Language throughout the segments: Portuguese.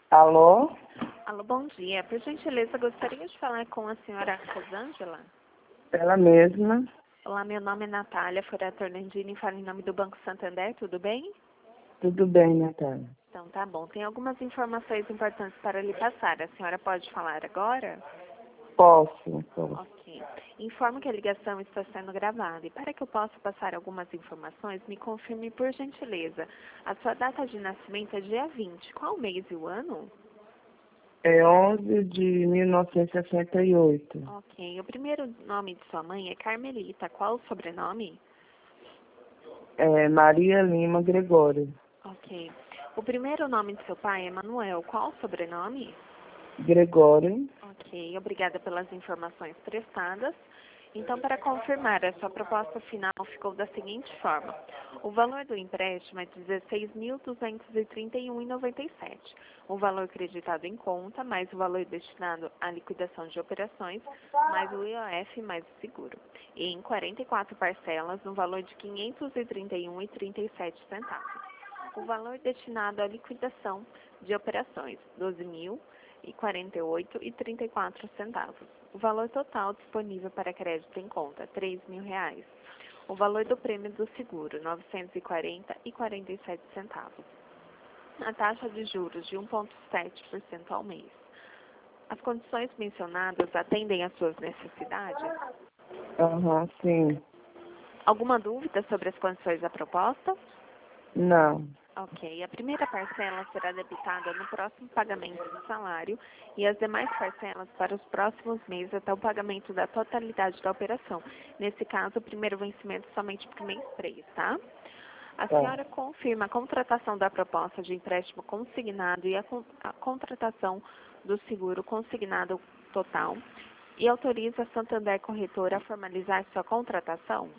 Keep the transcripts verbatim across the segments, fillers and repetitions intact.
Alô? Alô, bom dia. Por gentileza, gostaria de falar com a senhora Rosângela. Ela mesma. Olá, meu nome é Natália Furator Nandini, falo em nome do Banco Santander, tudo bem? Tudo bem, Natália? Então, tá bom. Tem algumas informações importantes para lhe passar. A senhora pode falar agora? Posso, posso. Ok. Informo que a ligação está sendo gravada e para que eu possa passar algumas informações, me confirme, por gentileza, a sua data de nascimento é dia vinte. Qual o mês e o ano? É onze de mil novecentos e sessenta e oito. Ok. O primeiro nome de sua mãe é Carmelita. Qual o sobrenome? É Maria Lima Gregório. Ok. O primeiro nome de seu pai é Manuel. Qual o sobrenome? Gregório. Ok. Obrigada pelas informações prestadas. Então, para confirmar, a sua proposta final ficou da seguinte forma. O valor do empréstimo é dezesseis mil duzentos e trinta e um reais e noventa e sete centavos. O valor creditado em conta, mais o valor destinado à liquidação de operações, mais o I O F, mais o seguro. E em quarenta e quatro parcelas, no valor de quinhentos e trinta e um reais e trinta e sete centavos. O valor destinado à liquidação de operações, doze mil e quarenta e oito reais e trinta e quatro centavos. O valor total disponível para crédito em conta, três mil reais. O valor do prêmio do seguro, novecentos e quarenta reais e quarenta e sete centavos. A taxa de juros de um vírgula sete por cento ao mês. As condições mencionadas atendem às suas necessidades? Aham, sim. Alguma dúvida sobre as condições da proposta? Não. Ok. A primeira parcela será debitada no próximo pagamento do salário e as demais parcelas para os próximos meses até o pagamento da totalidade da operação. Nesse caso, o primeiro vencimento somente para o mês três, tá? A Tá. senhora confirma a contratação da proposta de empréstimo consignado e a, con a contratação do seguro consignado total e autoriza a Santander Corretora a formalizar sua contratação?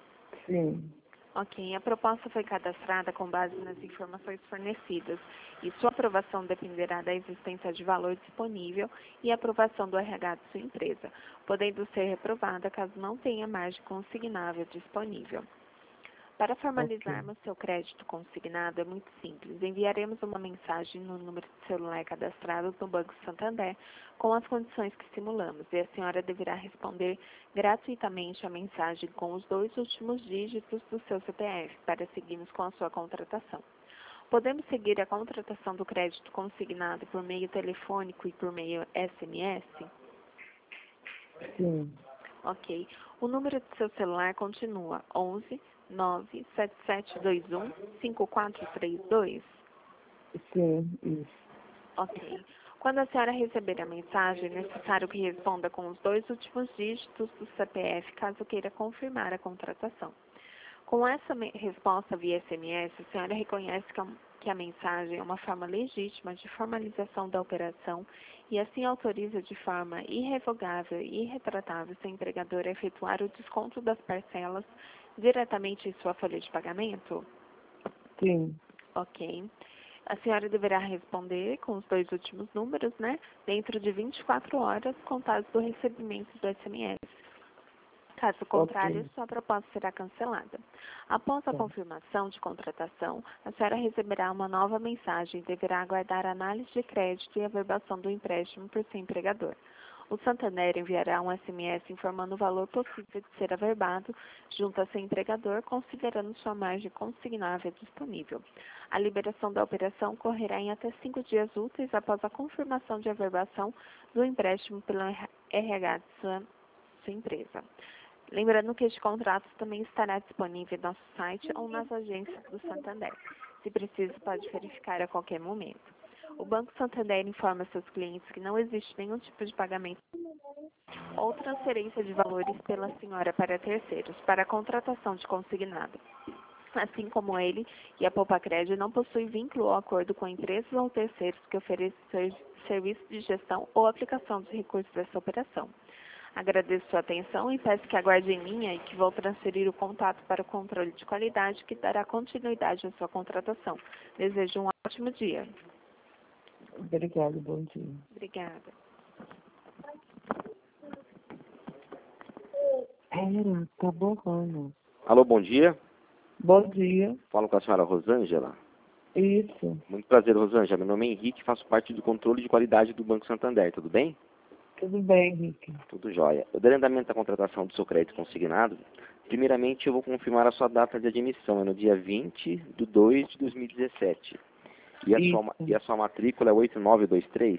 Sim. Ok, a proposta foi cadastrada com base nas informações fornecidas e sua aprovação dependerá da existência de valor disponível e aprovação do R H de sua empresa, podendo ser reprovada caso não tenha margem consignável disponível. Para formalizarmos seu crédito consignado é muito simples. Enviaremos uma mensagem no número de celular cadastrado no Banco Santander com as condições que simulamos e a senhora deverá responder gratuitamente a mensagem com os dois últimos dígitos do seu C P F para seguirmos com a sua contratação. Podemos seguir a contratação do crédito consignado por meio telefônico e por meio S M S? Sim. Ok. O número do seu celular continua onze nove sete sete dois um cinco quatro três dois? Sim, isso. Ok. Quando a senhora receber a mensagem, é necessário que responda com os dois últimos dígitos do C P F, caso queira confirmar a contratação. Com essa resposta via S M S, a senhora reconhece que a, que a mensagem é uma forma legítima de formalização da operação e assim autoriza de forma irrevogável e irretratável seu empregador a efetuar o desconto das parcelas diretamente em sua folha de pagamento? Sim. Ok. A senhora deverá responder com os dois últimos números, né? Dentro de vinte e quatro horas, contados do recebimento do S M S. Caso contrário, Ok. sua proposta será cancelada. Após a Tá. confirmação de contratação, a senhora receberá uma nova mensagem e deverá aguardar a análise de crédito e a averbação do empréstimo por seu empregador. O Santander enviará um S M S informando o valor possível de ser averbado junto a seu empregador, considerando sua margem consignável disponível. A liberação da operação ocorrerá em até cinco dias úteis após a confirmação de averbação do empréstimo pelo R H de sua, sua empresa. Lembrando que este contrato também estará disponível em nosso site ou nas agências do Santander. Se preciso, pode verificar a qualquer momento. O Banco Santander informa seus clientes que não existe nenhum tipo de pagamento ou transferência de valores pela senhora para terceiros, para a contratação de consignado. Assim como ele e a Poupa Crédito não possuem vínculo ou acordo com empresas ou terceiros que ofereçam ser, serviço de gestão ou aplicação de recursos dessa operação. Agradeço sua atenção e peço que aguarde em linha e que vou transferir o contato para o controle de qualidade que dará continuidade à sua contratação. Desejo um ótimo dia. Obrigada, bom dia. Obrigada. Era, tá borrando. Alô, bom dia. Bom dia. Falo com a senhora Rosângela. Isso. Muito prazer, Rosângela. Meu nome é Henrique, faço parte do controle de qualidade do Banco Santander, tudo bem? Tudo bem, Henrique. Tudo jóia. Eu dei andamento à contratação do seu crédito consignado. Primeiramente, eu vou confirmar a sua data de admissão, é no dia vinte de dois de dois mil e dezessete. E a, sua, e a sua matrícula é oito nove dois três?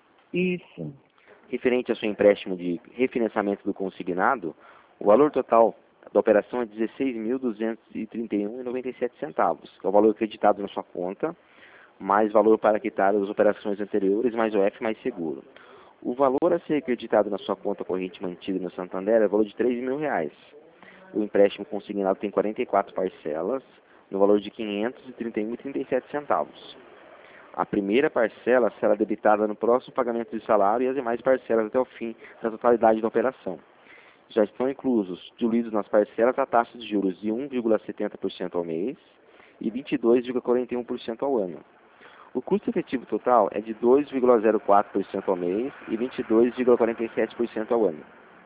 Isso. Referente ao seu empréstimo de refinanciamento do consignado, o valor total da operação é dezesseis mil duzentos e trinta e um reais e noventa e sete centavos, que é o valor acreditado na sua conta, mais valor para quitar as operações anteriores, mais o F mais seguro. O valor a ser acreditado na sua conta corrente mantida no Santander é o valor de três mil reais. O empréstimo consignado tem quarenta e quatro parcelas, no valor de quinhentos e trinta e um reais e trinta e sete centavos. A primeira parcela será debitada no próximo pagamento de salário e as demais parcelas até o fim da totalidade da operação. Já estão inclusos, diluídos nas parcelas, a taxa de juros de um vírgula setenta por cento ao mês e vinte e dois vírgula quarenta e um por cento ao ano. O custo efetivo total é de dois vírgula zero quatro por cento ao mês e vinte e dois vírgula quarenta e sete por cento ao ano.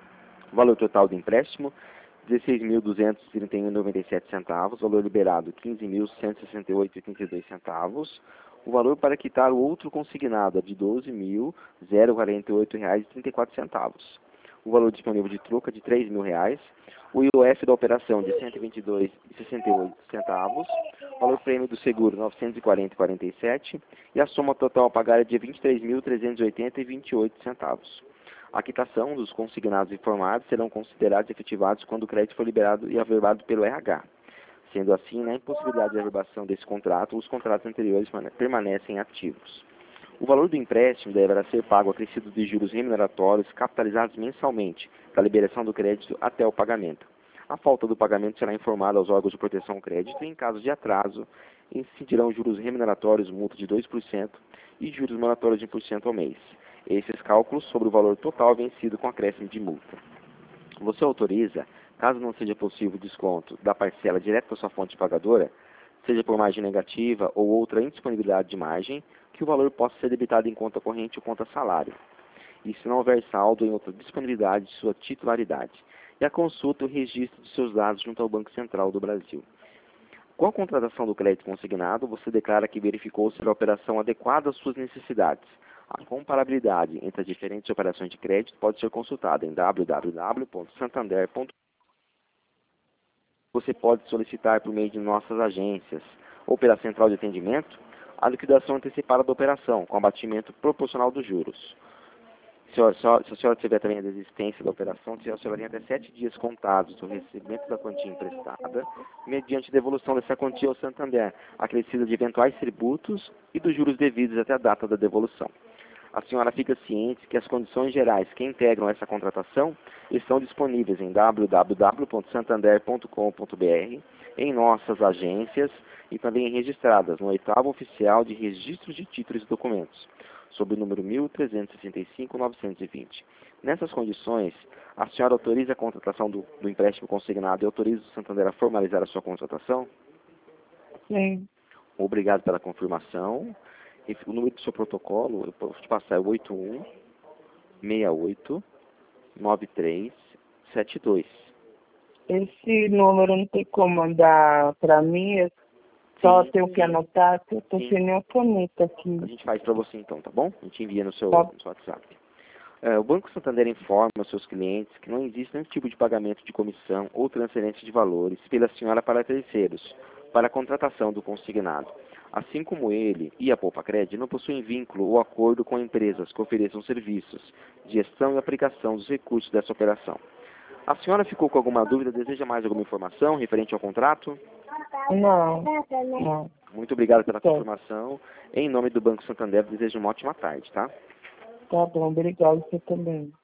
O valor total do empréstimo, dezesseis mil duzentos e trinta e um reais e noventa e sete centavos, valor liberado, quinze mil cento e sessenta e oito reais e trinta e dois centavos. O valor para quitar o outro consignado é de doze mil quarenta e oito reais e trinta e quatro centavos. O valor disponível de troca é de três mil reais. O I O F da operação de cento e vinte e dois reais e sessenta e oito centavos. O valor prêmio do seguro novecentos e quarenta reais e quarenta e sete centavos. E a soma total a pagar é de vinte e três mil trezentos e oitenta reais e vinte e oito centavos. A quitação dos consignados informados serão considerados efetivados quando o crédito for liberado e averbado pelo R H. Sendo assim, na impossibilidade de averbação desse contrato, os contratos anteriores permanecem ativos. O valor do empréstimo deverá ser pago acrescido de juros remuneratórios capitalizados mensalmente para a liberação do crédito até o pagamento. A falta do pagamento será informada aos órgãos de proteção ao crédito e, em caso de atraso, incidirão juros remuneratórios, multa de dois por cento e juros moratórios de um por cento ao mês. Esses cálculos sobre o valor total vencido com acréscimo de multa. Você autoriza, caso não seja possível o desconto da parcela direto da sua fonte pagadora, seja por margem negativa ou outra indisponibilidade de margem, que o valor possa ser debitado em conta corrente ou conta salário. E se não houver saldo em outra disponibilidade de sua titularidade. E a consulta e o registro de seus dados junto ao Banco Central do Brasil. Com a contratação do crédito consignado, você declara que verificou se a operação adequada às suas necessidades. A comparabilidade entre as diferentes operações de crédito pode ser consultada em w w w ponto santander ponto com. Você pode solicitar por meio de nossas agências ou pela central de atendimento a liquidação antecipada da operação, com abatimento proporcional dos juros. Se a, senhora, se a senhora tiver também a desistência da operação, a senhora tem até sete dias contados do recebimento da quantia emprestada, mediante devolução dessa quantia ao Santander, acrescida de eventuais tributos e dos juros devidos até a data da devolução. A senhora fica ciente que as condições gerais que integram essa contratação estão disponíveis em w w w ponto santander ponto com ponto b r, em nossas agências e também registradas no oitavo oficial de registros de títulos e documentos, sob o número mil trezentos e sessenta e cinco ponto novecentos e vinte. Nessas condições, a senhora autoriza a contratação do, do empréstimo consignado e autoriza o Santander a formalizar a sua contratação? Sim. Obrigado pela confirmação. O número do seu protocolo, eu posso te passar, é oito um seis oito nove três sete dois. Esse número não tem como mandar para mim, eu só Sim, tenho sim. que anotar, que eu estou Sim. sem nenhuma caneta aqui. A gente faz para você então, tá bom? A gente envia no seu, Tá. no seu WhatsApp. É, o Banco Santander informa aos seus clientes que não existe nenhum tipo de pagamento de comissão ou transferência de valores pela senhora para terceiros, para a contratação do consignado. Assim como ele e a Poupa-Cred não possuem vínculo ou acordo com empresas que ofereçam serviços de gestão e aplicação dos recursos dessa operação. A senhora ficou com alguma dúvida? Deseja mais alguma informação referente ao contrato? Não, não. Muito obrigado pela Tá. confirmação. Em nome do Banco Santander, desejo uma ótima tarde, tá? Tá bom, obrigado, você também.